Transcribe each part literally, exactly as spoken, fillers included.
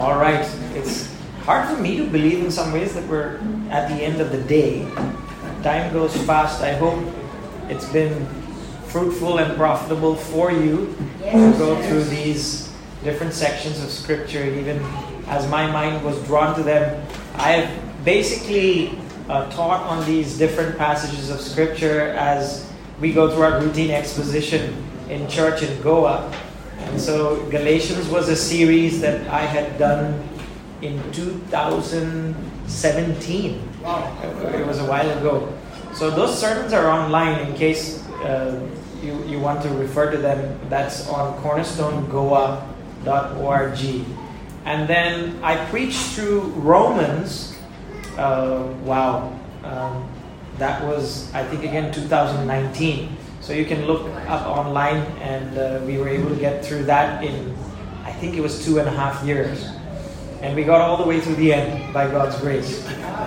All right, it's hard for me to believe in some ways that we're at the end of the day. Time goes fast. I hope it's been fruitful and profitable for you to go through these different sections of Scripture. Even as my mind was drawn to them, I have basically uh, taught on these different passages of Scripture as we go through our routine exposition in church in Goa. And so Galatians was a series that I had done in two thousand seventeen. Wow. It was a while ago. So those sermons are online in case uh, you, you want to refer to them. That's on cornerstone goa dot org. And then I preached through Romans. Uh, wow. Um, that was, I think, again, two thousand nineteen. So you can look up online, and uh, we were able to get through that in, I think it was two and a half years. And we got all the way through the end by God's grace.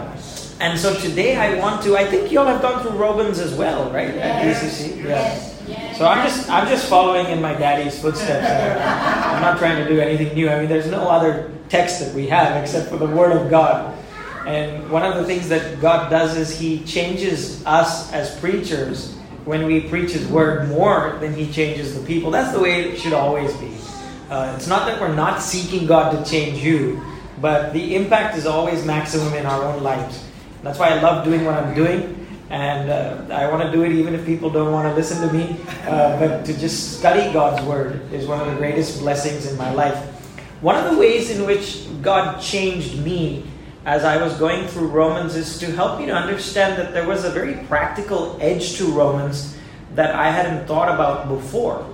And so today I want to, I think you all have gone through Romans as well, right? At D C C? Yeah. So I'm just I'm just following in my daddy's footsteps. I'm not trying to do anything new. I mean, there's no other text that we have except for the Word of God. And one of the things that God does is He changes us as preachers when we preach His Word more than He changes the people. That's the way it should always be. Uh, it's not that we're not seeking God to change you, but the impact is always maximum in our own lives. That's why I love doing what I'm doing, and uh, I want to do it even if people don't want to listen to me. Uh, but to just study God's Word is one of the greatest blessings in my life. One of the ways in which God changed me as I was going through Romans is to help me to understand that there was a very practical edge to Romans that I hadn't thought about before.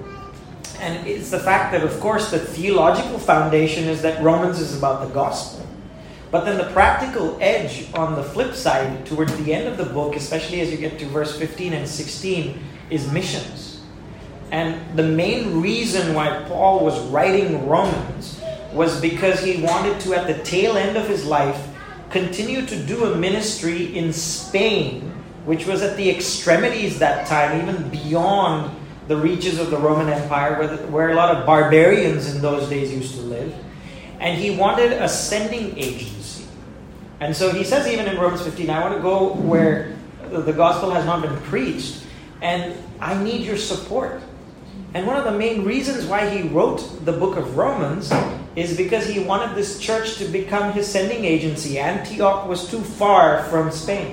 And it's the fact that, of course, the theological foundation is that Romans is about the gospel. But then the practical edge on the flip side, towards the end of the book, especially as you get to verse fifteen and sixteen, is missions. And the main reason why Paul was writing Romans was because he wanted to, at the tail end of his life, continue to do a ministry in Spain, which was at the extremities that time, even beyond the reaches of the Roman Empire, where, the, where a lot of barbarians in those days used to live. And he wanted a sending agency. And so he says even in Romans fifteen, I want to go where the gospel has not been preached, and I need your support. And one of the main reasons why he wrote the book of Romans is because he wanted this church to become his sending agency. Antioch was too far from Spain.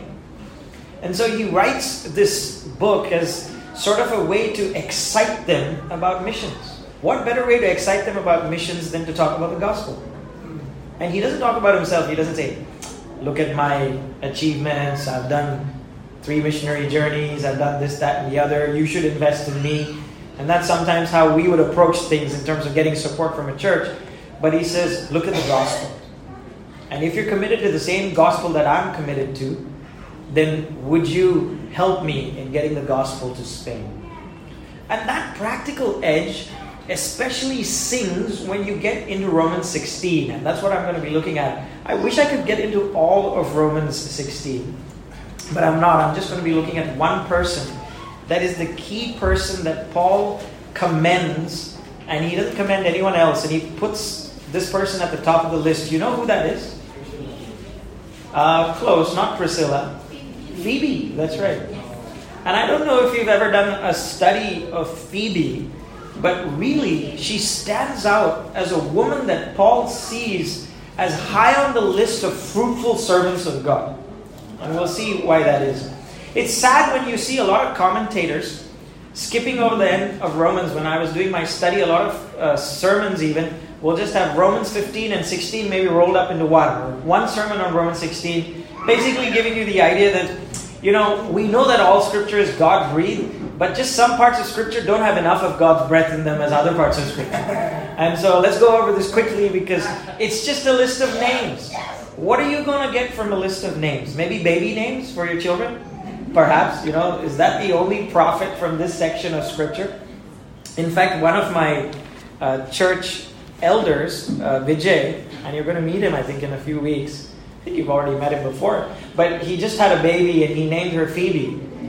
And so he writes this book as sort of a way to excite them about missions. What better way to excite them about missions than to talk about the gospel? And he doesn't talk about himself. He doesn't say, look at my achievements. I've done three missionary journeys. I've done this, that, and the other. You should invest in me. And that's sometimes how we would approach things in terms of getting support from a church. But he says, look at the gospel. And if you're committed to the same gospel that I'm committed to, then would you help me in getting the gospel to Spain? And that practical edge especially sings when you get into Romans sixteen. And that's what I'm going to be looking at. I wish I could get into all of Romans sixteen. But I'm not. I'm just going to be looking at one person. That is the key person that Paul commends. And he doesn't commend anyone else. And he puts this person at the top of the list. You know who that is? Uh, close, not Priscilla. Phoebe, that's right. And I don't know if you've ever done a study of Phoebe, but really, she stands out as a woman that Paul sees as high on the list of fruitful servants of God. And we'll see why that is. It's sad when you see a lot of commentators skipping over the end of Romans. When I was doing my study, a lot of uh, sermons even, we'll just have Romans fifteen and sixteen maybe rolled up into one. Or one sermon on Romans sixteen, basically giving you the idea that, you know, we know that all Scripture is God-breathed, but just some parts of Scripture don't have enough of God's breath in them as other parts of Scripture. And so let's go over this quickly because it's just a list of names. What are you going to get from a list of names? Maybe baby names for your children? Perhaps, you know, is that the only profit from this section of Scripture? In fact, one of my uh, church elders, uh, Vijay, and you're going to meet him, I think, in a few weeks. I think you've already met him before. But he just had a baby and he named her Phoebe.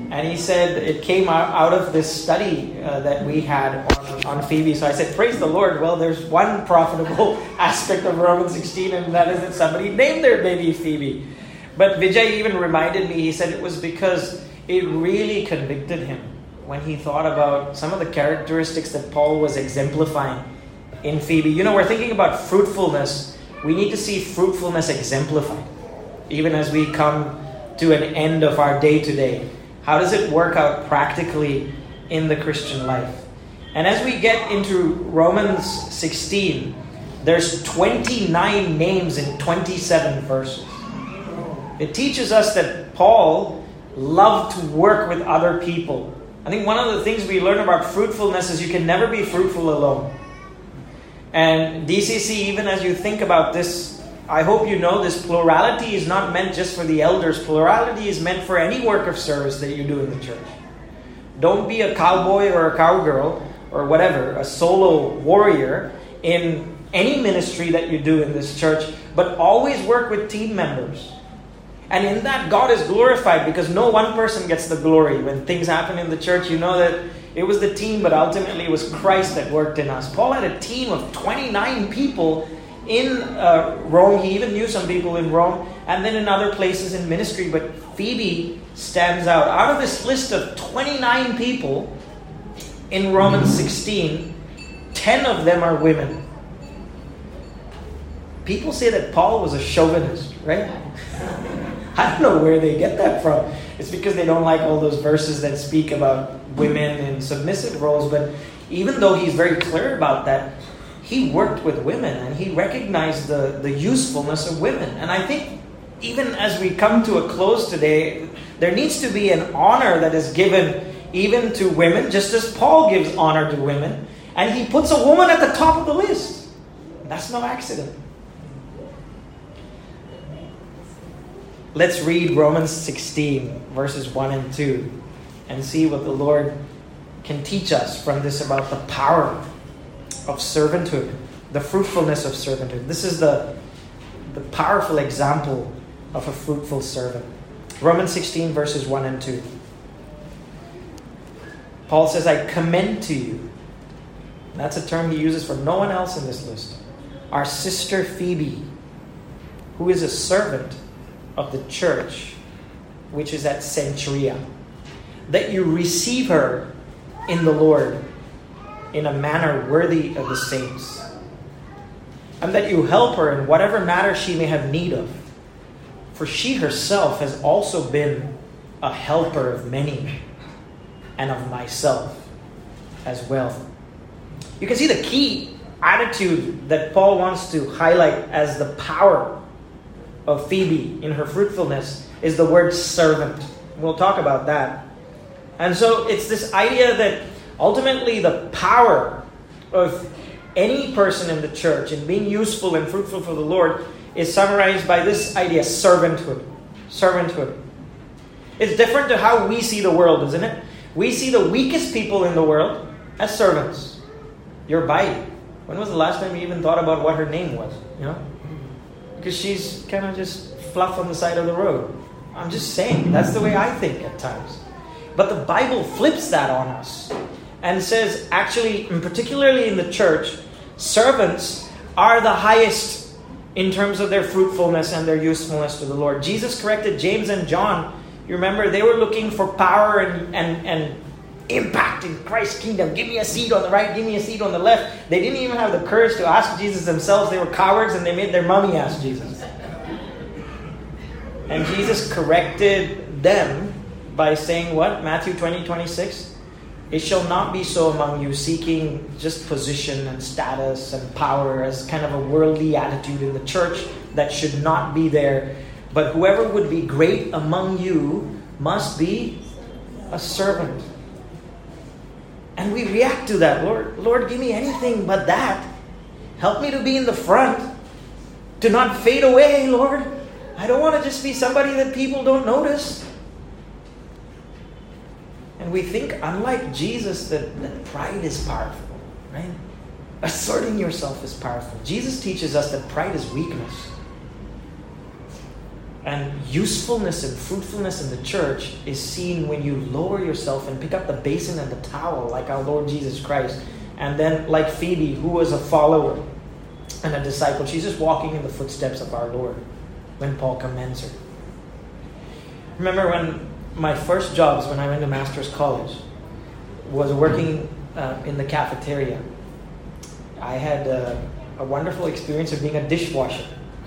And he said it came out, out of this study uh, that we had on, on Phoebe. So I said, praise the Lord. Well, there's one profitable aspect of Romans sixteen, and that is that somebody named their baby Phoebe. But Vijay even reminded me, he said it was because it really convicted him when he thought about some of the characteristics that Paul was exemplifying in Phoebe. You know, we're thinking about fruitfulness. We need to see fruitfulness exemplified, even as we come to an end of our day-to-day. How does it work out practically in the Christian life? And as we get into Romans sixteen, there's twenty-nine names in twenty-seven verses. It teaches us that Paul loved to work with other people. I think one of the things we learn about fruitfulness is you can never be fruitful alone. And D C C, even as you think about this, I hope you know this, plurality is not meant just for the elders. Plurality is meant for any work of service that you do in the church. Don't be a cowboy or a cowgirl or whatever, a solo warrior in any ministry that you do in this church, but always work with team members. And in that, God is glorified because no one person gets the glory. When things happen in the church, you know that it was the team, but ultimately it was Christ that worked in us. Paul had a team of twenty-nine people in uh, Rome. He even knew some people in Rome, and then in other places in ministry. But Phoebe stands out. Out of this list of twenty-nine people in Romans sixteen, ten of them are women. People say that Paul was a chauvinist, right? I don't know where they get that from. It's because they don't like all those verses that speak about women in submissive roles. But even though he's very clear about that, he worked with women and he recognized the, the usefulness of women. And I think even as we come to a close today, there needs to be an honor that is given even to women, just as Paul gives honor to women. And he puts a woman at the top of the list. That's no accident. Let's read Romans sixteen, verses one and two, and see what the Lord can teach us from this about the power of servanthood, the fruitfulness of servanthood. This is the, the powerful example of a fruitful servant. Romans sixteen, verses one and two. Paul says, I commend to you. And that's a term he uses for no one else in this list. Our sister Phoebe, who is a servant of the church, which is at Cenchrea, that you receive her in the Lord in a manner worthy of the saints, and that you help her in whatever matter she may have need of. For she herself has also been a helper of many, and of myself as well. You can see the key attitude that Paul wants to highlight as the power of Phoebe in her fruitfulness is the word servant. We'll talk about that. And so it's this idea that ultimately the power of any person in the church in being useful and fruitful for the Lord is summarized by this idea, servanthood. Servanthood. It's different to how we see the world, isn't it? We see the weakest people in the world as servants. Your Bai. When was the last time you even thought about what her name was? You know? Because she's kind of just fluff on the side of the road. I'm just saying, that's the way I think at times. But the Bible flips that on us and says, actually, and particularly in the church, servants are the highest in terms of their fruitfulness and their usefulness to the Lord. Jesus corrected James and John. You remember, they were looking for power and, and, and impact in Christ's kingdom. Give me a seat on the right, give me a seat on the left. They didn't even have the courage to ask Jesus themselves. They were cowards and they made their mommy ask Jesus. And Jesus corrected them by saying what? Matthew twenty, twenty-six. It shall not be so among you, seeking just position and status and power as kind of a worldly attitude in the church that should not be there. But whoever would be great among you must be a servant. And we react to that. Lord, Lord, give me anything but that. Help me to be in the front. To not fade away, Lord. I don't want to just be somebody that people don't notice. And we think, unlike Jesus, that, that pride is powerful, right? Asserting yourself is powerful. Jesus teaches us that pride is weakness. And usefulness and fruitfulness in the church is seen when you lower yourself and pick up the basin and the towel like our Lord Jesus Christ. And then like Phoebe, who was a follower and a disciple, she's just walking in the footsteps of our Lord when Paul commends her. Remember when my first jobs when I went to Master's College was working uh, in the cafeteria. I had uh, a wonderful experience of being a dishwasher.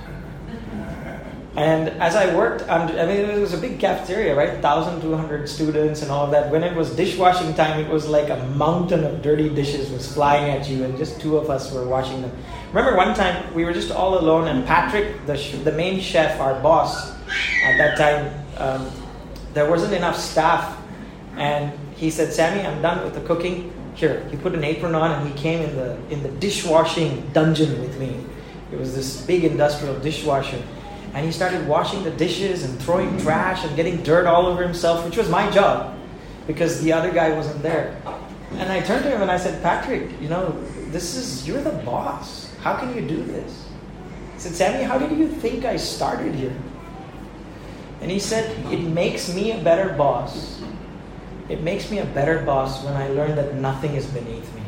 And as I worked, under, I mean, it was a big cafeteria, right? one thousand two hundred students and all of that. When it was dishwashing time, it was like a mountain of dirty dishes was flying at you, and just two of us were washing them. Remember one time, we were just all alone, and Patrick, the sh- the main chef, our boss, at that time, um, there wasn't enough staff. And he said, Sammy, I'm done with the cooking. Here, he put an apron on, and he came in the in the dishwashing dungeon with me. It was this big industrial dishwasher. And he started washing the dishes and throwing trash and getting dirt all over himself, which was my job because the other guy wasn't there. And I turned to him and I said, Patrick, you know, this is, you're the boss. How can you do this? I said, Sammy, how did you think I started here? And he said, it makes me a better boss. It makes me a better boss when I learn that nothing is beneath me.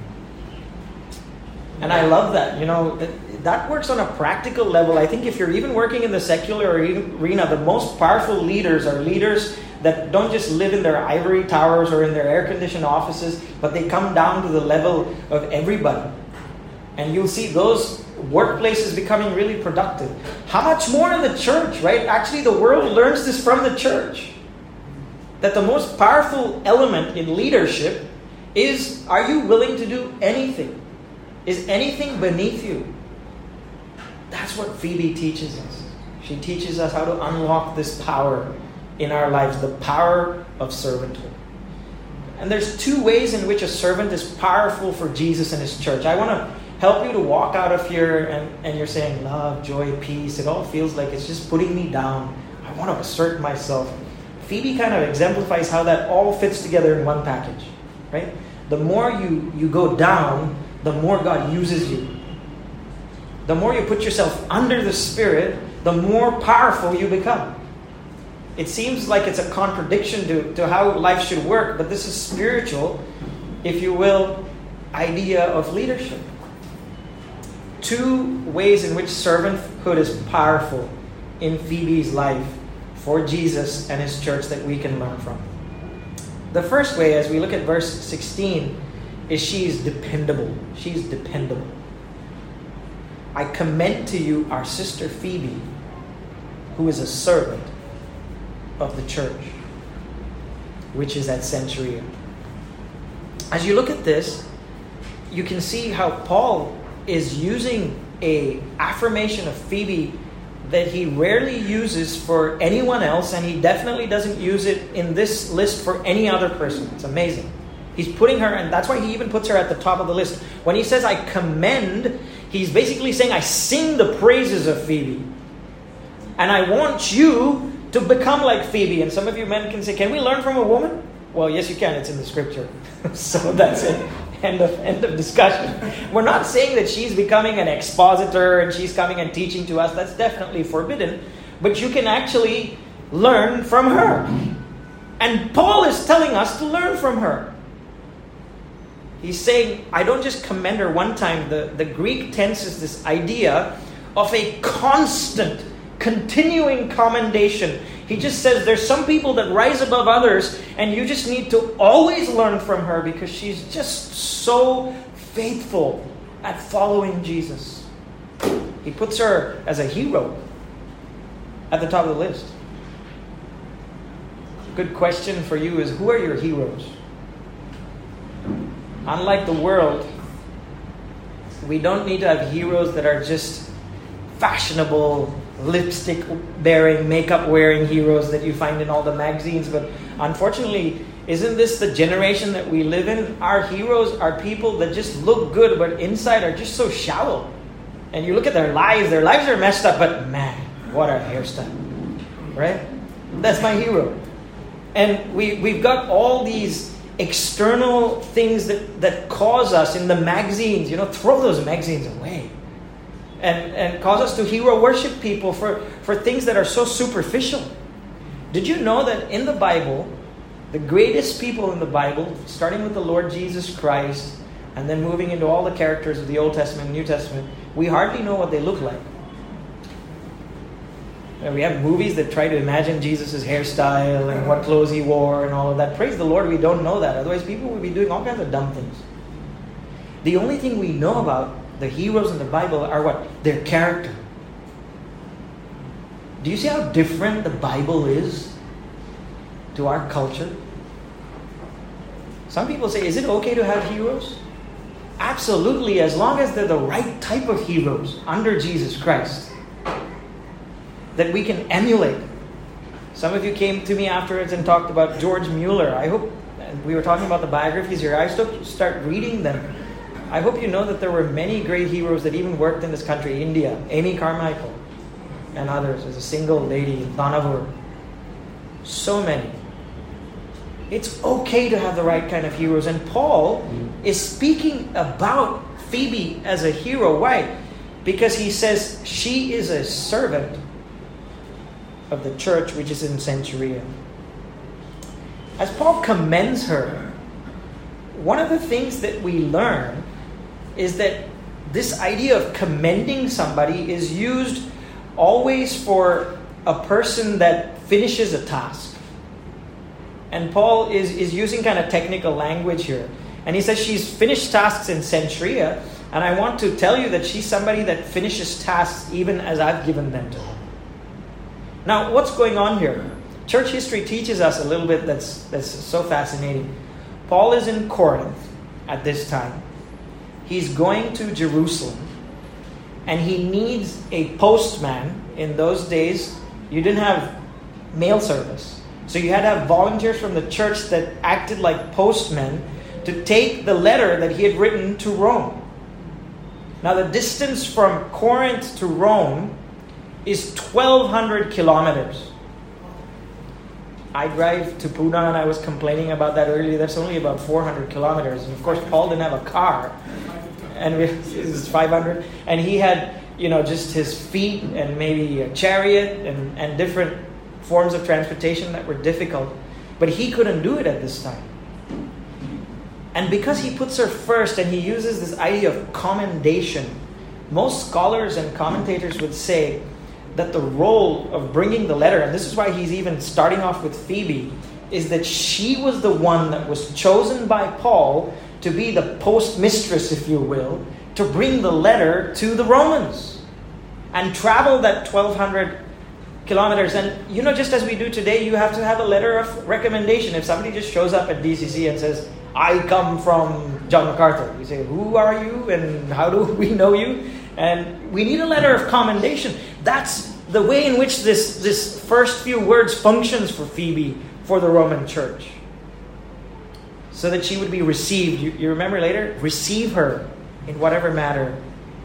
And I love that. You know, that, that works on a practical level. I think if you're even working in the secular arena, the most powerful leaders are leaders that don't just live in their ivory towers or in their air-conditioned offices, but they come down to the level of everybody. And you'll see those workplaces becoming really productive. How much more in the church, right? Actually, the world learns this from the church. That the most powerful element in leadership is, are you willing to do anything? Is anything beneath you? That's what Phoebe teaches us. She teaches us how to unlock this power in our lives, the power of servanthood. And there's two ways in which a servant is powerful for Jesus and His church. I want to help you to walk out of here and, and you're saying, love, joy, peace. It all feels like it's just putting me down. I want to assert myself. Phoebe kind of exemplifies how that all fits together in one package, right? The more you, you go down, the more God uses you. The more you put yourself under the Spirit, the more powerful you become. It seems like it's a contradiction to, to how life should work, but this is spiritual, if you will, idea of leadership. Two ways in which servanthood is powerful in Phoebe's life for Jesus and His church that we can learn from. The first way, as we look at verse sixteen, is she's dependable. She's dependable. I commend to you our sister Phoebe, who is a servant of the church, which is at Cenchrea. As you look at this, you can see how Paul is using a affirmation of Phoebe that he rarely uses for anyone else, and he definitely doesn't use it in this list for any other person. It's amazing. He's putting her, and that's why he even puts her at the top of the list. When he says, I commend, he's basically saying, I sing the praises of Phoebe. And I want you to become like Phoebe. And some of you men can say, can we learn from a woman? Well, yes, you can. It's in the scripture. So that's it. End of, end of discussion. We're not saying that she's becoming an expositor and she's coming and teaching to us. That's definitely forbidden. But you can actually learn from her. And Paul is telling us to learn from her. He's saying, I don't just commend her one time. The, the Greek tense is this idea of a constant, continuing commendation. He just says there's some people that rise above others, and you just need to always learn from her because she's just so faithful at following Jesus. He puts her as a hero at the top of the list. Good question for you is, who are your heroes? Unlike the world, we don't need to have heroes that are just fashionable, lipstick-bearing, makeup-wearing heroes that you find in all the magazines. But unfortunately, isn't this the generation that we live in? Our heroes are people that just look good, but inside are just so shallow. And you look at their lives, their lives are messed up, but man, what a hairstyle. Right? That's my hero. And we, we've got all these external things that, that cause us in the magazines. You know, throw those magazines away. and, and cause us to hero worship people for, for things that are so superficial. Did you know that in the Bible, the greatest people in the Bible, starting with the Lord Jesus Christ, and then moving into all the characters of the Old Testament and New Testament, we hardly know what they look like. And we have movies that try to imagine Jesus' hairstyle and what clothes he wore and all of that. Praise the Lord, we don't know that. Otherwise, people would be doing all kinds of dumb things. The only thing we know about the heroes in the Bible are what? Their character. Do you see how different the Bible is to our culture? Some people say, is it okay to have heroes? Absolutely, as long as they're the right type of heroes under Jesus Christ that we can emulate. Some of you came to me afterwards and talked about George Mueller. I hope, we were talking about the biographies here, I still start reading them. I hope you know that there were many great heroes that even worked in this country, India. Amy Carmichael and others. There's a single lady, Danavur. So many. It's okay to have the right kind of heroes. And Paul is speaking about Phoebe as a hero. Why? Because he says she is a servant of the church which is in Cenchrea. As Paul commends her, one of the things that we learn is that this idea of commending somebody is used always for a person that finishes a task. And Paul is, is using kind of technical language here. And he says she's finished tasks in Cenchrea, and I want to tell you that she's somebody that finishes tasks even as I've given them to her. Now, what's going on here? Church history teaches us a little bit that's, that's so fascinating. Paul is in Corinth at this time. He's going to Jerusalem, and he needs a postman. In those days, you didn't have mail service. So you had to have volunteers from the church that acted like postmen to take the letter that he had written to Rome. Now, the distance from Corinth to Rome is twelve hundred kilometers. I drive to Pune, and I was complaining about that earlier. That's only about four hundred kilometers. And of course, Paul didn't have a car. And it was five hundred. And he had, you know, just his feet and maybe a chariot and, and different forms of transportation that were difficult. But he couldn't do it at this time. And because he puts her first and he uses this idea of commendation, most scholars and commentators would say that the role of bringing the letter, and this is why he's even starting off with Phoebe, is that she was the one that was chosen by Paul to be the postmistress, if you will, to bring the letter to the Romans and travel that twelve hundred kilometers. And you know, just as we do today, you have to have a letter of recommendation. If somebody just shows up at D C C and says, I come from John MacArthur, you say, who are you and how do we know you? And we need a letter of commendation. That's the way in which this, this first few words functions for Phoebe, for the Roman church. So that she would be received. You, you remember later? Receive her in whatever matter.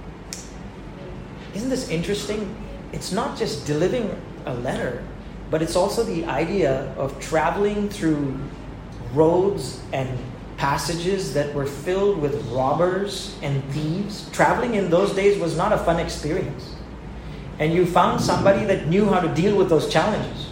Isn't this interesting? It's not just delivering a letter, but it's also the idea of traveling through roads and passages that were filled with robbers and thieves. Traveling in those days was not a fun experience. And you found somebody that knew how to deal with those challenges.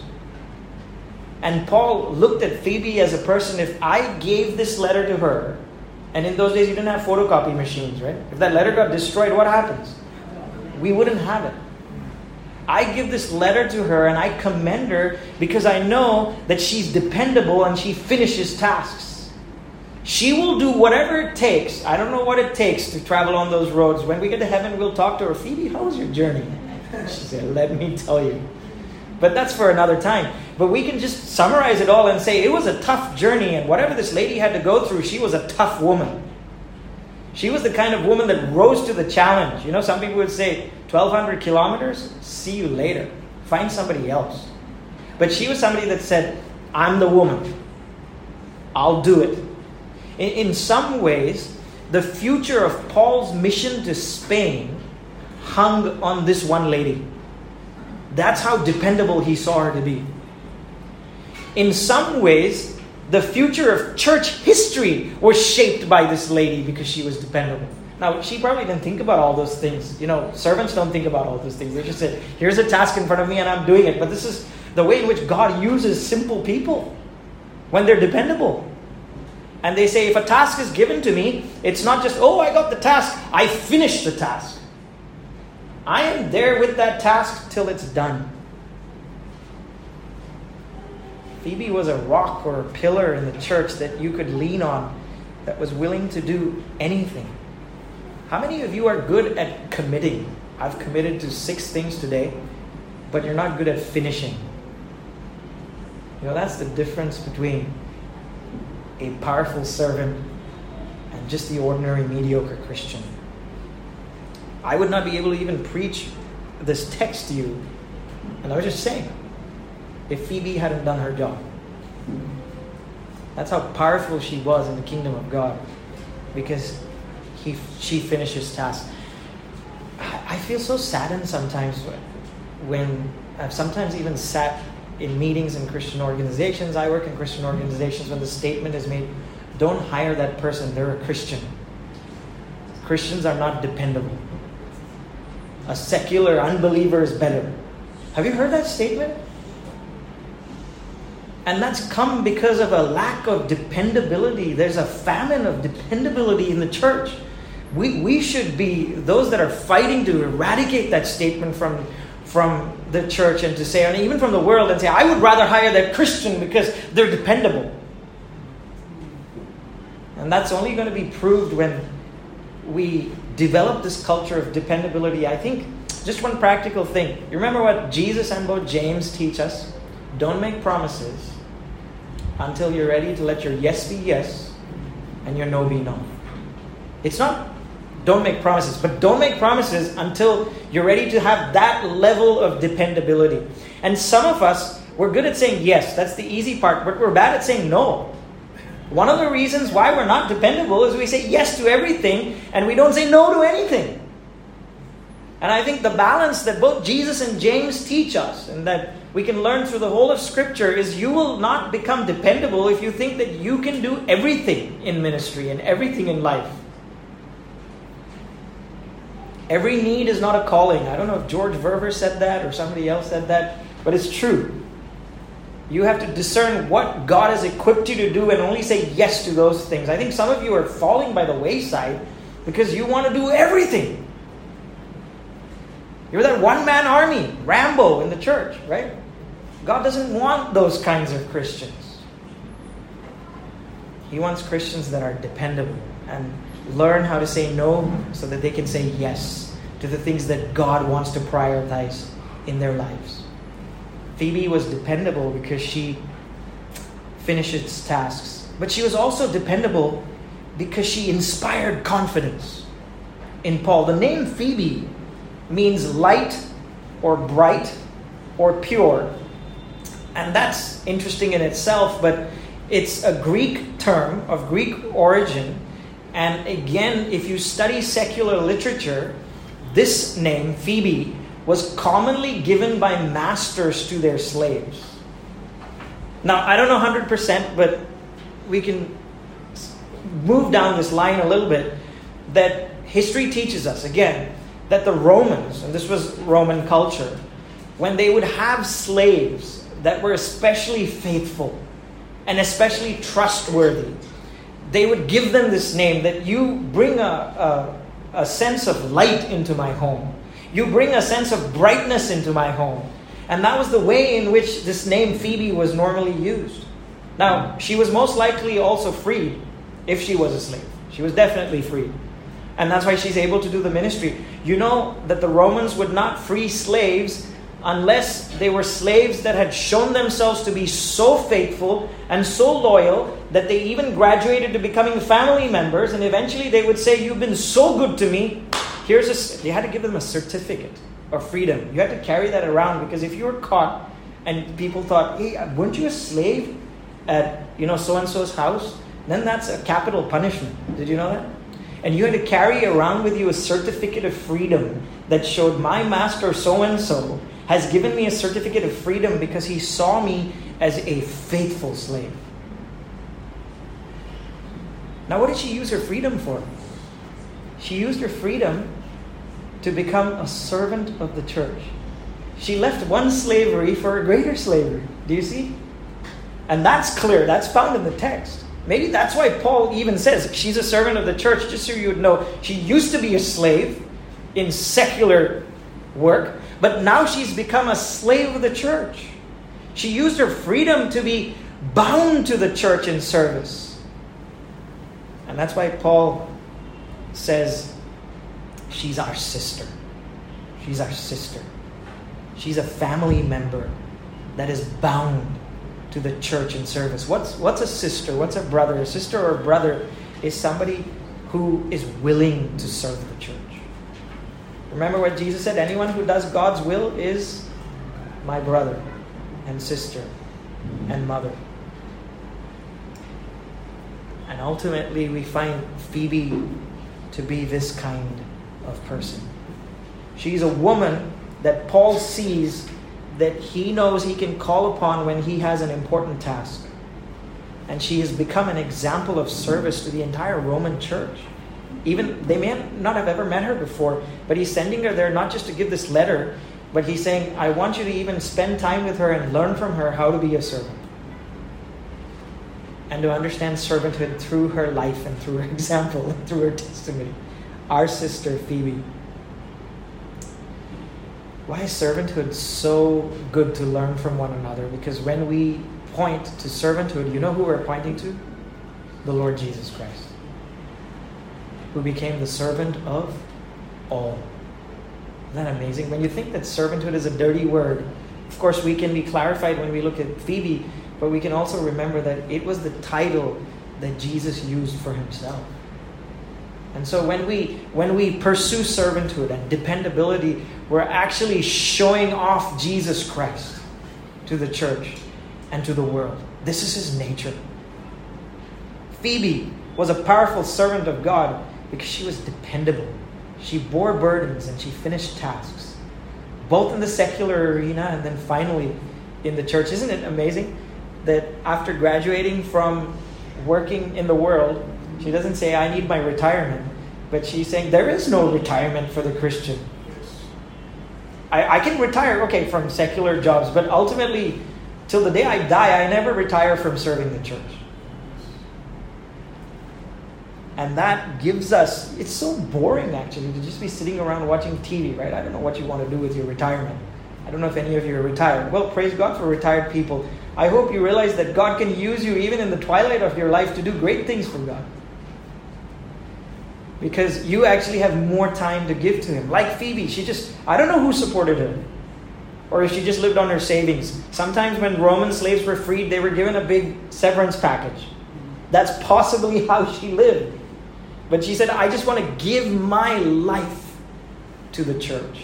And Paul looked at Phoebe as a person, if I gave this letter to her, and in those days you didn't have photocopy machines, right? If that letter got destroyed, what happens? We wouldn't have it. I give this letter to her and I commend her because I know that she's dependable and she finishes tasks. She will do whatever it takes. I don't know what it takes to travel on those roads. When we get to heaven, we'll talk to her. Phoebe, how was your journey? She said, let me tell you. But that's for another time. But we can just summarize it all and say it was a tough journey. And whatever this lady had to go through, she was a tough woman. She was the kind of woman that rose to the challenge. You know, some people would say, twelve hundred kilometers? See you later. Find somebody else. But she was somebody that said, I'm the woman. I'll do it. In, in some ways, the future of Paul's mission to Spain hung on this one lady. That's how dependable he saw her to be. In some ways, the future of church history was shaped by this lady because she was dependable. Now, she probably didn't think about all those things. You know, servants don't think about all those things. They just say, here's a task in front of me and I'm doing it. But this is the way in which God uses simple people when they're dependable. And they say, if a task is given to me, it's not just, oh, I got the task. I finished the task. I am there with that task till it's done. Phoebe was a rock or a pillar in the church that you could lean on, that was willing to do anything. How many of you are good at committing? I've committed to six things today, but you're not good at finishing. You know, that's the difference between a powerful servant and just the ordinary mediocre Christian. I would not be able to even preach this text to you. And I was just saying, if Phoebe hadn't done her job. That's how powerful she was in the kingdom of God. Because he, she finishes tasks. I feel so saddened sometimes when I've sometimes even sat in meetings in Christian organizations. I work in Christian organizations when the statement is made, don't hire that person, they're a Christian. Christians are not dependable. A secular unbeliever is better. Have you heard that statement? And that's come because of a lack of dependability. There's a famine of dependability in the church. We we should be those that are fighting to eradicate that statement from, from the church and to say, and even from the world, and say, I would rather hire that Christian because they're dependable. And that's only going to be proved when we develop this culture of dependability. I think just one practical thing. You remember what Jesus and both James teach us? Don't make promises until you're ready to let your yes be yes and your no be no. It's not don't make promises, but don't make promises until you're ready to have that level of dependability. And some of us, we're good at saying yes. That's the easy part, but we're bad at saying no. One of the reasons why we're not dependable is we say yes to everything and we don't say no to anything. And I think the balance that both Jesus and James teach us and that we can learn through the whole of Scripture is you will not become dependable if you think that you can do everything in ministry and everything in life. Every need is not a calling. I don't know if George Verver said that or somebody else said that, but it's true. You have to discern what God has equipped you to do and only say yes to those things. I think some of you are falling by the wayside because you want to do everything. You're that one-man army, Rambo in the church, right? God doesn't want those kinds of Christians. He wants Christians that are dependable and learn how to say no so that they can say yes to the things that God wants to prioritize in their lives. Phoebe was dependable because she finishes tasks. But she was also dependable because she inspired confidence in Paul. The name Phoebe means light or bright or pure. And that's interesting in itself, but it's a Greek term of Greek origin. And again, if you study secular literature, this name, Phoebe, was commonly given by masters to their slaves. Now, I don't know one hundred percent, but we can move down this line a little bit, that history teaches us, again, that the Romans, and this was Roman culture, when they would have slaves that were especially faithful and especially trustworthy, they would give them this name, that you bring a, a, a sense of light into my home. You bring a sense of brightness into my home. And that was the way in which this name Phoebe was normally used. Now, she was most likely also freed if she was a slave. She was definitely freed. And that's why she's able to do the ministry. You know that the Romans would not free slaves unless they were slaves that had shown themselves to be so faithful and so loyal that they even graduated to becoming family members, and eventually they would say, you've been so good to me. Here's a, they had to give them a certificate of freedom. You had to carry that around, because if you were caught and people thought, hey, weren't you a slave at, you know, so-and-so's house? Then that's a capital punishment. Did you know that? And you had to carry around with you a certificate of freedom that showed my master so-and-so has given me a certificate of freedom because he saw me as a faithful slave. Now, what did she use her freedom for? She used her freedom to become a servant of the church. She left one slavery for a greater slavery. Do you see? And that's clear. That's found in the text. Maybe that's why Paul even says she's a servant of the church, just so you would know. She used to be a slave in secular work, but now she's become a slave of the church. She used her freedom to be bound to the church in service. And that's why Paul says she's our sister. She's our sister. She's a family member that is bound to the church in service. What's what's a sister? What's a brother? A sister or a brother is somebody who is willing to serve the church. Remember what Jesus said? Anyone who does God's will is my brother and sister and mother. And ultimately we find Phoebe to be this kind of person. She's a woman that Paul sees that he knows he can call upon when he has an important task. And she has become an example of service to the entire Roman church. Even they may not have ever met her before, but he's sending her there not just to give this letter, but he's saying, I want you to even spend time with her and learn from her how to be a servant. And to understand servanthood through her life and through her example and through her testimony. Our sister Phoebe. Why is servanthood so good to learn from one another? Because when we point to servanthood, you know who we're pointing to? The Lord Jesus Christ, who became the servant of all. Isn't that amazing? When you think that servanthood is a dirty word, of course we can be clarified when we look at Phoebe, but we can also remember that it was the title that Jesus used for himself. And so when we when we pursue servanthood and dependability, we're actually showing off Jesus Christ to the church and to the world. This is his nature. Phoebe was a powerful servant of God because she was dependable. She bore burdens and she finished tasks, both in the secular arena and then finally in the church. Isn't it amazing that after graduating from working in the world, she doesn't say, I need my retirement, but she's saying there is no retirement for the Christian. I, I can retire, okay, from secular jobs, but ultimately, till the day I die, I never retire from serving the church. And that gives us, it's so boring actually to just be sitting around watching T V, right? I don't know what you want to do with your retirement. I don't know if any of you are retired. Well, praise God for retired people. I hope you realize that God can use you even in the twilight of your life to do great things for God. Because you actually have more time to give to him. Like Phoebe, she just, I don't know who supported her. Or if she just lived on her savings. Sometimes when Roman slaves were freed, they were given a big severance package. That's possibly how she lived. But she said, I just want to give my life to the church.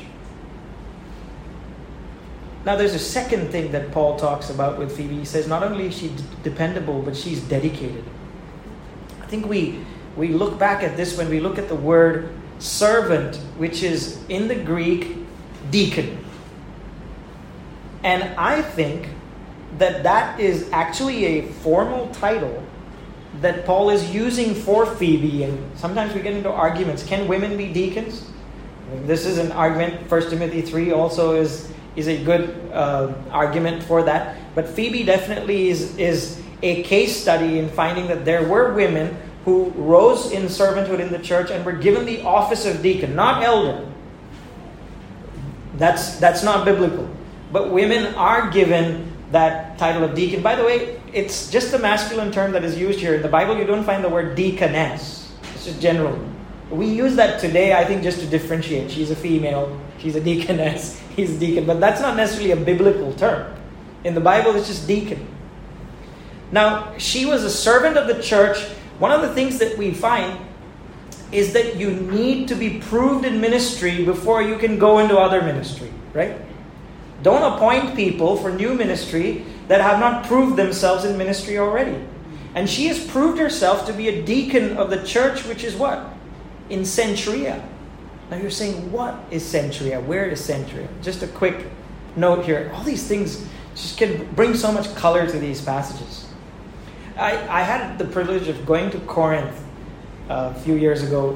Now there's a second thing that Paul talks about with Phoebe. He says not only is she d- dependable, but she's dedicated. I think we we look back at this when we look at the word servant, which is in the Greek deacon. And I think that that is actually a formal title that Paul is using for Phoebe. And sometimes we get into arguments. Can women be deacons? I mean, this is an argument. First Timothy three also is, is a good uh, argument for that. But Phoebe definitely is, is a case study in finding that there were women who rose in servanthood in the church and were given the office of deacon, not elder. That's, that's not biblical. But women are given that title of deacon. By the way, it's just a masculine term that is used here. In the Bible, you don't find the word deaconess. It's just general. We use that today, I think, just to differentiate. She's a female, she's a deaconess, he's a deacon. But that's not necessarily a biblical term. In the Bible, it's just deacon. Now, she was a servant of the church. One of the things that we find is that you need to be proved in ministry before you can go into other ministry, right? Don't appoint people for new ministry that have not proved themselves in ministry already. And she has proved herself to be a deacon of the church, which is what? In Centuria. Now you're saying, what is Centuria? Where is Centuria? Just a quick note here. All these things just can bring so much color to these passages. I, I had the privilege of going to Corinth uh, a few years ago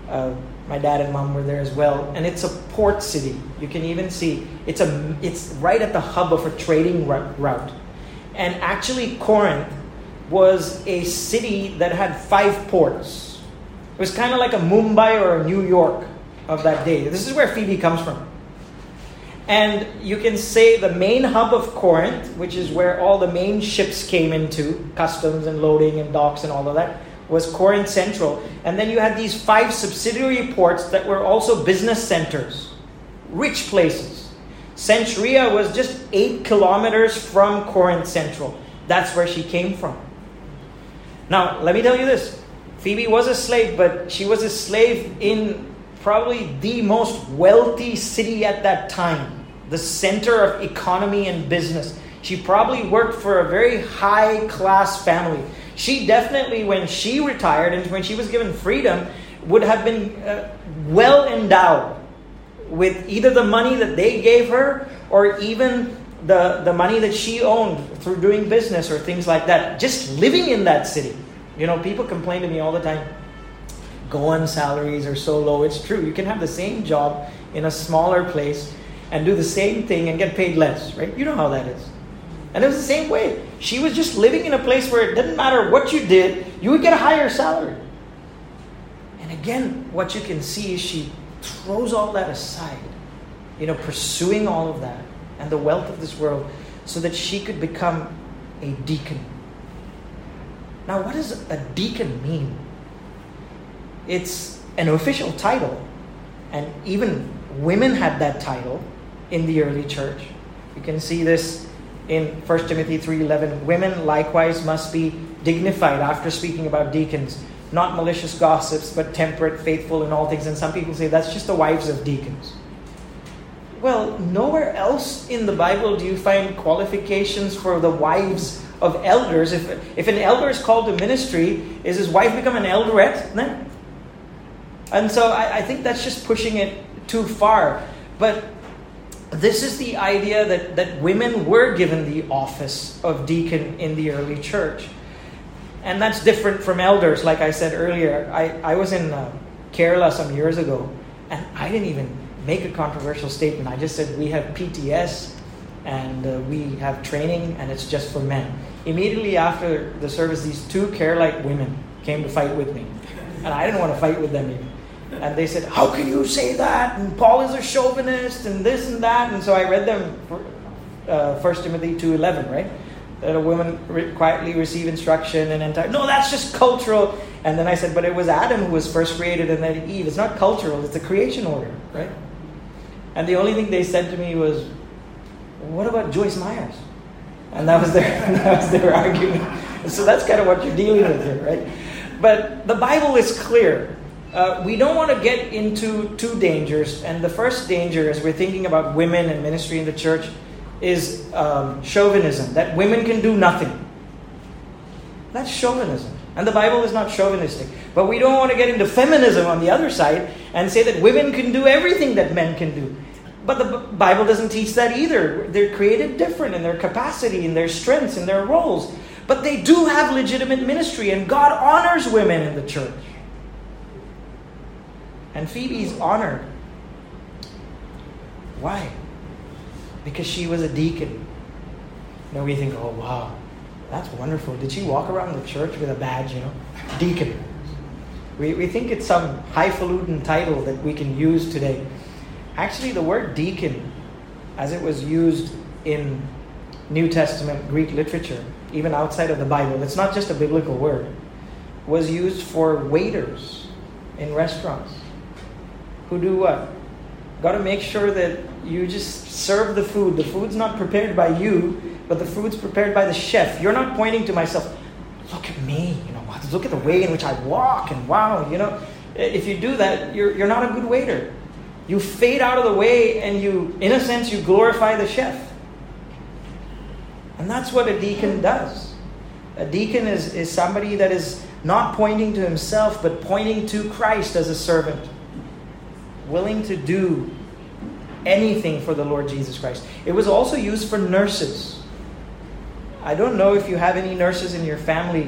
Uh, my dad and mom were there as well, and it's a port city. You can even see it's a it's right at the hub of a trading route. And actually, Corinth was a city that had five ports. It was kind of like a Mumbai or a New York of that day. This is where Phoebe comes from. And you can say the main hub of Corinth, which is where all the main ships came into, customs and loading and docks and all of that, was Corinth Central. And then you had these five subsidiary ports that were also business centers, rich places. Centuria was just eight kilometers from Corinth Central. That's where she came from. Now, let me tell you this. Phoebe was a slave, but she was a slave in probably the most wealthy city at that time, the center of economy and business. She probably worked for a very high-class family. She definitely, when she retired and when she was given freedom, would have been uh, well endowed with either the money that they gave her or even the, the money that she owned through doing business or things like that. Just living in that city. You know, people complain to me all the time, Goan salaries are so low. It's true. You can have the same job in a smaller place and do the same thing and get paid less, right? You know how that is. And it was the same way. She was just living in a place where it didn't matter what you did, you would get a higher salary. And again, what you can see is she throws all that aside, you know, pursuing all of that and the wealth of this world so that she could become a deacon. Now, what does a deacon mean? It's an official title. And even women had that title in the early church. You can see this in First Timothy three eleven. Women likewise must be dignified after speaking about deacons. Not malicious gossips, but temperate, faithful in all things. And some people say that's just the wives of deacons. Well, nowhere else in the Bible do you find qualifications for the wives of elders. If if an elder is called to ministry, is his wife become an elderette then? And so I, I think that's just pushing it too far. But this is the idea that, that women were given the office of deacon in the early church. And that's different from elders, like I said earlier. I, I was in uh, Kerala some years ago, and I didn't even make a controversial statement. I just said we have P T S, and uh, we have training, and it's just for men. Immediately after the service, these two Keralite women came to fight with me. And I didn't want to fight with them even. And they said, how can you say that? And Paul is a chauvinist and this and that. And so I read them uh, First Timothy two eleven, right? That a woman re- quietly receive instruction and entire. No, that's just cultural. And then I said, but it was Adam who was first created and then Eve. It's not cultural. It's a creation order, right? And the only thing they said to me was, what about Joyce Myers? And that was their, that was their argument. And so that's kind of what you're dealing with here, right? But the Bible is clear. Uh, we don't want to get into two dangers. And the first danger, as we're thinking about women and ministry in the church, is um, chauvinism. That women can do nothing. That's chauvinism. And the Bible is not chauvinistic. But we don't want to get into feminism on the other side and say that women can do everything that men can do. But the Bible doesn't teach that either. They're created different in their capacity, in their strengths, in their roles. But they do have legitimate ministry, and God honors women in the church. And Phoebe's honored. Why? Because she was a deacon. You know, we think, oh wow, that's wonderful. Did she walk around the church with a badge, you know? Deacon. We, we think it's some highfalutin title that we can use today. Actually, the word deacon, as it was used in New Testament Greek literature, even outside of the Bible, it's not just a biblical word, was used for waiters in restaurants. Who do what? Got to make sure that you just serve the food. The food's not prepared by you, but the food's prepared by the chef. You're not pointing to myself, look at me, you know, look at the way in which I walk, and wow, you know. If you do that, you're you're not a good waiter. You fade out of the way and you, in a sense, you glorify the chef. And that's what a deacon does. A deacon is, is somebody that is not pointing to himself, but pointing to Christ as a servant. Willing to do anything for the Lord Jesus Christ. It was also used for nurses. I don't know if you have any nurses in your family,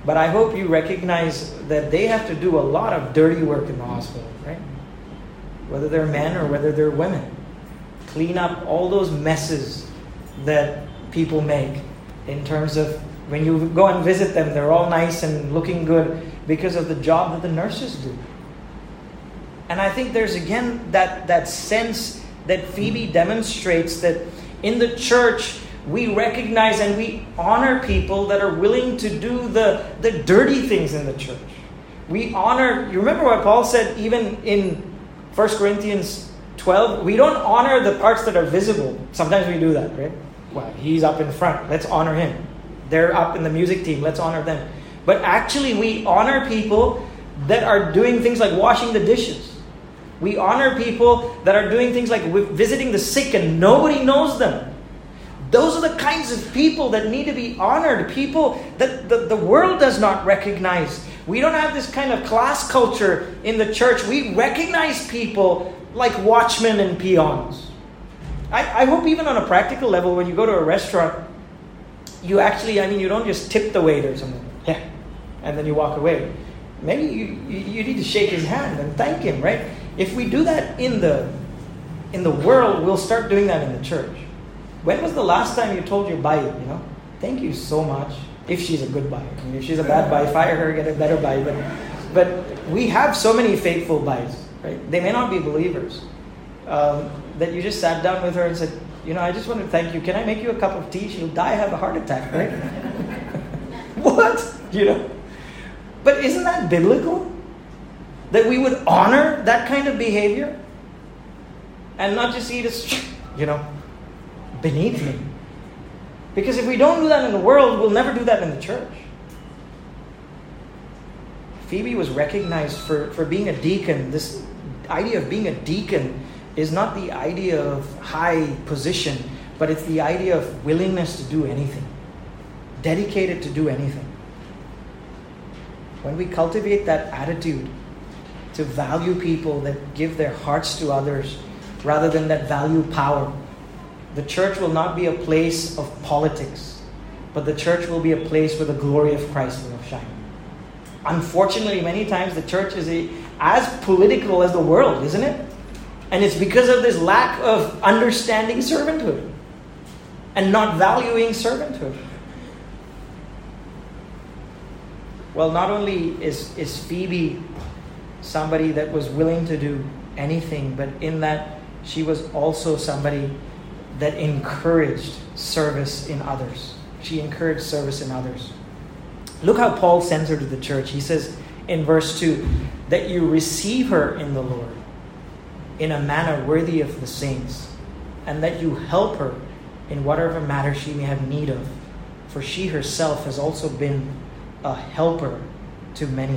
But I hope you recognize that they have to do a lot of dirty work in the hospital, right? Whether they're men or whether they're women. Clean up all those messes that people make in terms of when you go and visit them, they're all nice and looking good because of the job that the nurses do. And I think there's again that, that sense that Phoebe demonstrates that in the church, we recognize and we honor people that are willing to do the, the dirty things in the church. We honor, you remember what Paul said even in First Corinthians twelve? We don't honor the parts that are visible. Sometimes we do that, right? Well, he's up in front. Let's honor him. They're up in the music team. Let's honor them. But actually, we honor people that are doing things like washing the dishes. We honor people that are doing things like visiting the sick and nobody knows them. Those are the kinds of people that need to be honored. People that the, the world does not recognize. We don't have this kind of class culture in the church. We recognize people like watchmen and peons. I, I hope even on a practical level, when you go to a restaurant, you actually, I mean, you don't just tip the waiter or something. Yeah. And then you walk away. Maybe you, you, you need to shake his hand and thank him, right? If we do that in the in the world, we'll start doing that in the church. When was the last time you told your buyer, you know, thank you so much, if she's a good buyer. I mean, if she's a bad buyer, fire her, get a better buyer. But, but we have so many faithful buyers, right? They may not be believers. Um, that you just sat down with her and said, you know, I just want to thank you. Can I make you a cup of tea? She'll die, have a heart attack, right? What? You know? But isn't that biblical? That we would honor that kind of behavior? And not just see it as, you know, beneath me. Because if we don't do that in the world, we'll never do that in the church. Phoebe was recognized for, for being a deacon. This idea of being a deacon is not the idea of high position, but it's the idea of willingness to do anything. Dedicated to do anything. When we cultivate that attitude to value people that give their hearts to others rather than that value power, the church will not be a place of politics, but the church will be a place where the glory of Christ will shine. Unfortunately, many times the church is a, as political as the world, isn't it? And it's because of this lack of understanding servanthood and not valuing servanthood. Well, not only is, is Phoebe somebody that was willing to do anything, but in that she was also somebody that encouraged service in others. She encouraged service in others. Look how Paul sends her to the church. He says in verse two, that you receive her in the Lord in a manner worthy of the saints, and that you help her in whatever matter she may have need of. For she herself has also been a helper to many.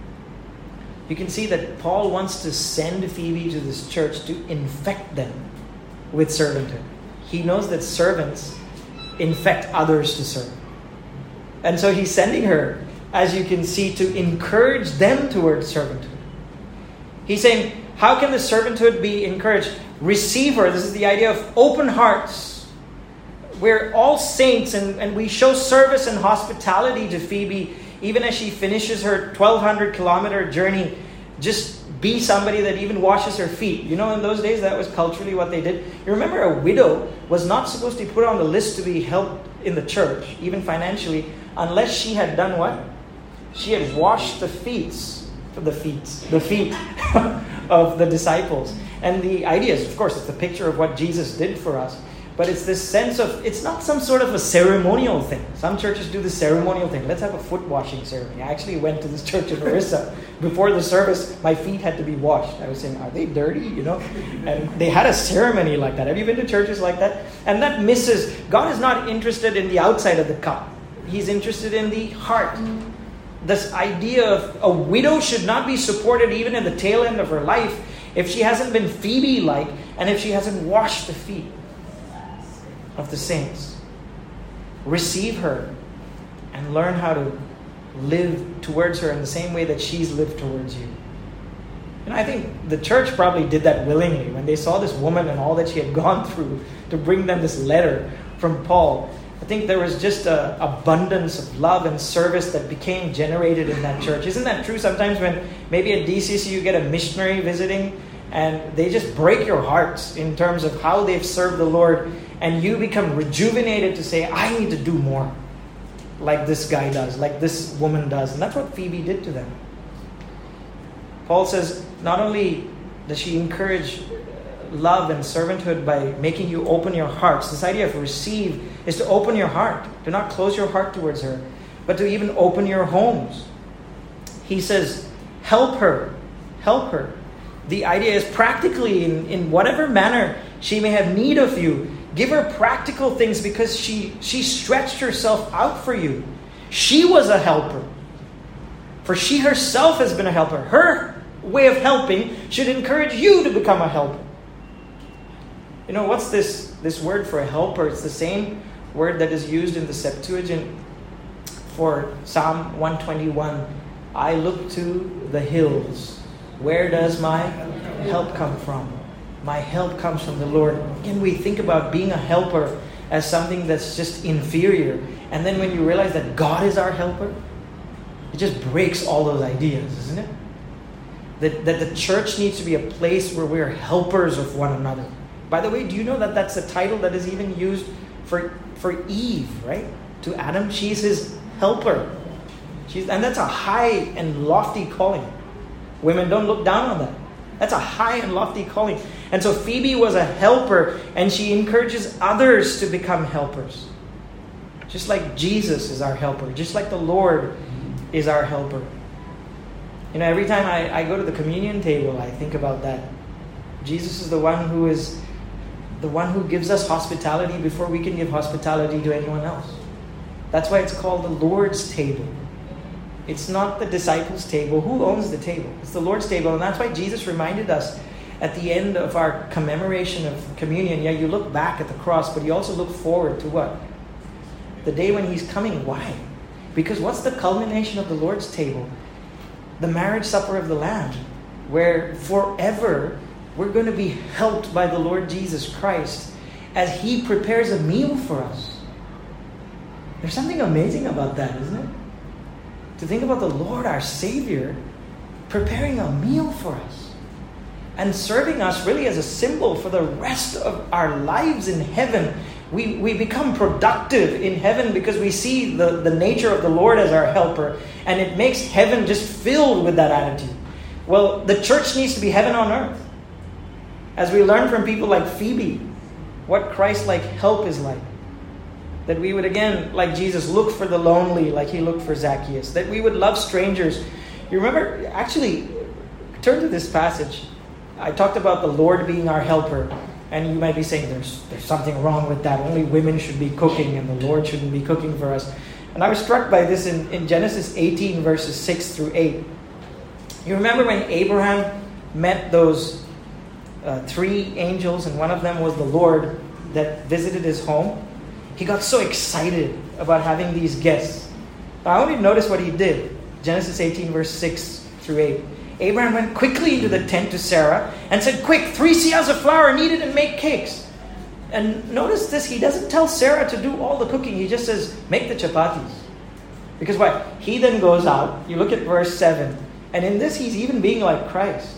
You can see that Paul wants to send Phoebe to this church to infect them with servanthood. He knows that servants infect others to serve. And so he's sending her, as you can see, to encourage them towards servanthood. He's saying, how can the servanthood be encouraged? Receive her. This is the idea of open hearts. We're all saints, and, and we show service and hospitality to Phoebe, even as she finishes her twelve hundred kilometer journey. Just be somebody that even washes her feet. You know, in those days, that was culturally what they did. You remember, a widow was not supposed to be put on the list to be helped in the church, even financially, unless she had done what? She had washed the feet, the feet, the feet of the disciples. And the idea is, of course, it's a picture of what Jesus did for us. But it's this sense of, it's not some sort of a ceremonial thing. Some churches do the ceremonial thing. Let's have a foot washing ceremony. I actually went to this church in Orissa. Before the service, my feet had to be washed. I was saying, are they dirty? You know? And they had a ceremony like that. Have you been to churches like that? And that misses, God is not interested in the outside of the cup. He's interested in the heart. This idea of a widow should not be supported even in the tail end of her life if she hasn't been Phoebe-like and if she hasn't washed the feet of the saints. Receive her and learn how to live towards her in the same way that she's lived towards you. And I think the church probably did that willingly when they saw this woman and all that she had gone through to bring them this letter from Paul. I think there was just an abundance of love and service that became generated in that church. Isn't that true? Sometimes when maybe at D C C you get a missionary visiting and they just break your hearts in terms of how they've served the Lord, and you become rejuvenated to say, I need to do more like this guy does, like this woman does. And that's what Phoebe did to them. Paul says, not only does she encourage love and servanthood by making you open your hearts. This idea of receive is to open your heart. Do not close your heart towards her, but to even open your homes. He says, help her. Help her. The idea is practically, in, in whatever manner she may have need of you, give her practical things because she, she stretched herself out for you. She was a helper. For she herself has been a helper. Her way of helping should encourage you to become a helper. You know, what's this, this word for a helper? It's the same word that is used in the Septuagint for Psalm one twenty-one. I look to the hills. Where does my help come from? My help comes from the Lord. Again, we think about being a helper as something that's just inferior. And then when you realize that God is our helper, it just breaks all those ideas, isn't it? That, that the church needs to be a place where we're helpers of one another. By the way, do you know that that's a title that is even used for, for Eve, right? To Adam, she's his helper. She's, and that's a high and lofty calling. Women, don't look down on that. That's a high and lofty calling. And so Phoebe was a helper, and she encourages others to become helpers. Just like Jesus is our helper. Just like the Lord is our helper. You know, every time I, I go to the communion table, I think about that. Jesus is the one who is the one who gives us hospitality before we can give hospitality to anyone else. That's why it's called the Lord's table. It's not the disciples' table. Who owns the table? It's the Lord's table. And that's why Jesus reminded us at the end of our commemoration of communion. Yeah, you look back at the cross, but you also look forward to what? The day when He's coming. Why? Because what's the culmination of the Lord's table? The marriage supper of the Lamb, where forever we're going to be helped by the Lord Jesus Christ as He prepares a meal for us. There's something amazing about that, isn't it? To think about the Lord, our Savior, preparing a meal for us and serving us really as a symbol for the rest of our lives in heaven. We, we become productive in heaven because we see the, the nature of the Lord as our helper, and it makes heaven just filled with that attitude. Well, the church needs to be heaven on earth. As we learn from people like Phoebe, what Christ-like help is like. That we would, again, like Jesus, look for the lonely like He looked for Zacchaeus. That we would love strangers. You remember, actually, turn to this passage. I talked about the Lord being our helper. And you might be saying, there's, there's something wrong with that. Only women should be cooking and the Lord shouldn't be cooking for us. And I was struck by this in, in Genesis eighteen, verses six through eight. You remember when Abraham met those uh, three angels, and one of them was the Lord that visited his home? He got so excited about having these guests. I want you to notice what he did. Genesis eighteen, verse six through eight. Abraham went quickly into the tent to Sarah and said, quick, three seahs of flour, knead it and make cakes. And notice this, he doesn't tell Sarah to do all the cooking. He just says, make the chapatis. Because why? He then goes out. You look at verse seven. And in this, he's even being like Christ.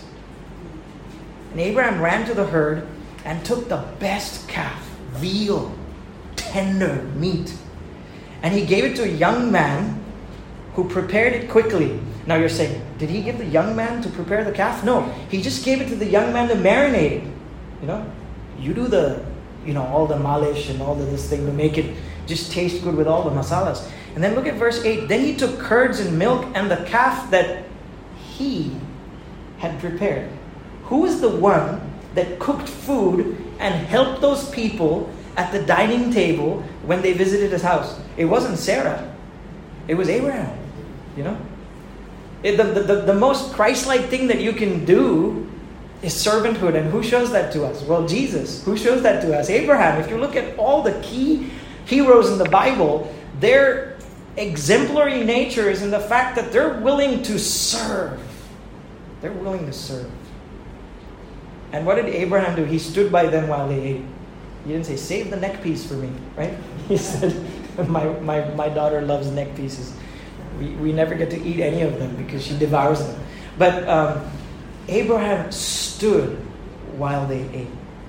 And Abraham ran to the herd and took the best calf, veal, tender meat. And he gave it to a young man who prepared it quickly. Now you're saying, did he give the young man to prepare the calf? No, he just gave it to the young man to marinate it. You know, you do the, you know, all the malish and all of this thing to make it just taste good with all the masalas. And then look at verse eight. Then he took curds and milk and the calf that he had prepared. Who is the one that cooked food and helped those people at the dining table when they visited his house? It wasn't Sarah. It was Abraham. You know? It, the, the, the most Christ-like thing that you can do is servanthood. And who shows that to us? Well, Jesus. Who shows that to us? Abraham. If you look at all the key heroes in the Bible, their exemplary nature is in the fact that they're willing to serve. They're willing to serve. And what did Abraham do? He stood by them while they ate. He didn't say, save the neck piece for me, right? He said, my, my, my daughter loves neck pieces. We, we never get to eat any of them because she devours them. But um, Abraham stood while they ate.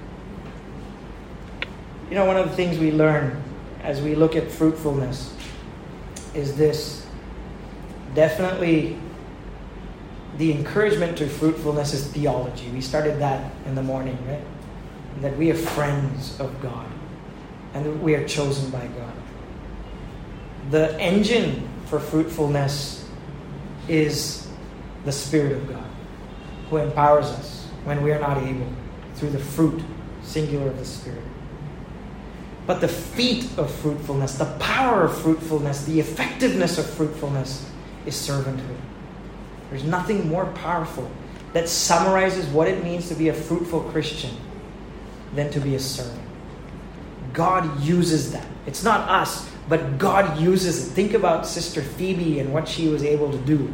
You know, one of the things we learn as we look at fruitfulness is this. Definitely, the encouragement to fruitfulness is theology. We started that in the morning, right? That we are friends of God and that we are chosen by God. The engine for fruitfulness is the Spirit of God, who empowers us when we are not able through the fruit, singular, of the Spirit. But the feat of fruitfulness, the power of fruitfulness, the effectiveness of fruitfulness is servanthood. There's nothing more powerful that summarizes what it means to be a fruitful Christian than to be a servant. God uses that. It's not us, but God uses it. Think about Sister Phoebe and what she was able to do.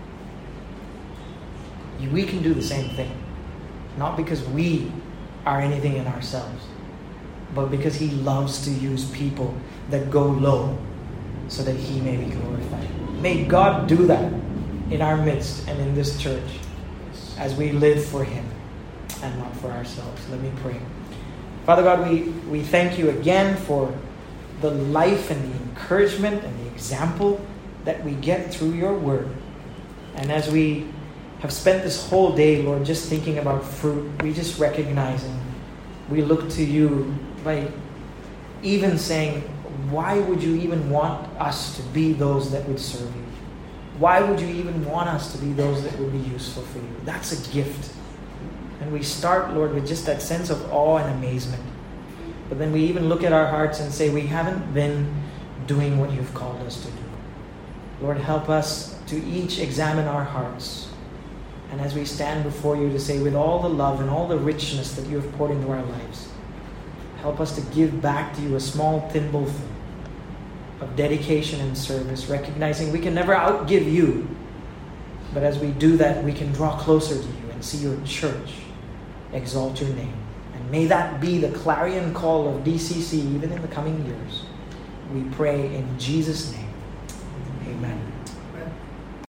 We can do the same thing. Not because we are anything in ourselves, but because He loves to use people that go low so that He may be glorified. May God do that in our midst and in this church as we live for Him and not for ourselves. Let me pray. Father God, we, we thank You again for the life and the encouragement and the example that we get through Your Word. And as we have spent this whole day, Lord, just thinking about fruit, we just recognize and we look to You by even saying, why would You even want us to be those that would serve You? Why would You even want us to be those that would be useful for You? That's a gift. And we start, Lord, with just that sense of awe and amazement. But then we even look at our hearts and say, we haven't been doing what You've called us to do. Lord, help us to each examine our hearts. And as we stand before You to say, with all the love and all the richness that You have poured into our lives, help us to give back to You a small thimbleful of dedication and service, recognizing we can never outgive You. But as we do that, we can draw closer to You and see Your church exalt Your name. And may that be the clarion call of D C C even in the coming years. We pray in Jesus' name. Amen.